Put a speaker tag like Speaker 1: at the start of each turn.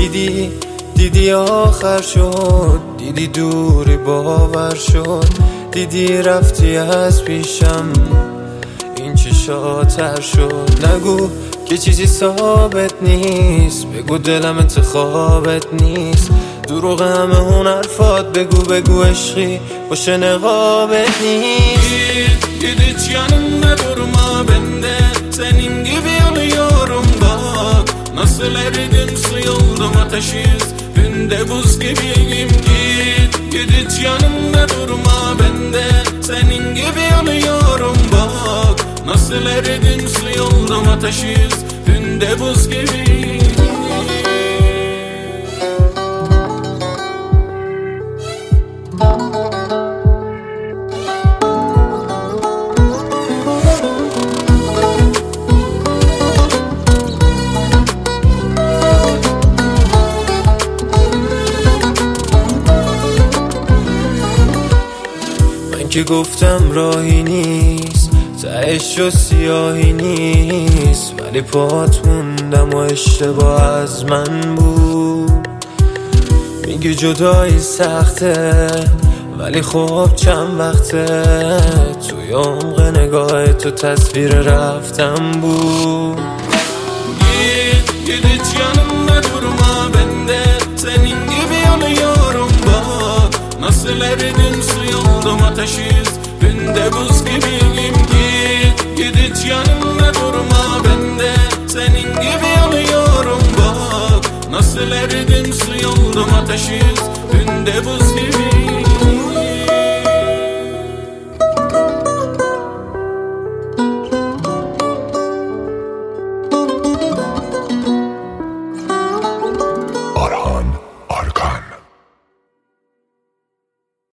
Speaker 1: دیدی آخر شد، دیدی دوری باور شد، دیدی رفتی از پیشم این چشاتر شد. نگو که چیزی ثابت نیست، بگو دلم انتخابت نیست، دروغ همه اون حرفات begu عشقی باشه نقابet نیست.
Speaker 2: Hiç yanımda durma, ben de senin gibi oluyorum bak. Nasıl eridim sıyıldım ateşiz, günde buz gibiyim. Git hiç yanımda durma, ben de senin gibi oluyorum bak. Nasıl eridim sıyıldım ateşiz, günde buz gibiyim.
Speaker 1: که گفتم راهی نیست، تهش و سیاهی نیست، ولی پات موندم و اشتباه از من بود. میگی جدایی سخته، ولی خب چند وقته توی عمق نگاه تو تصویر رفتم بود.
Speaker 2: Git hiç yanımda durma, ben de senin gibi oluyorum bak. Nasıl eridim sıyıldım ateşiz, günde buz gibiyim. Git hiç yanımda durma, ben de senin gibi oluyorum bak. Nasıl eridim sıyıldım ateşiz, günde buz gibi.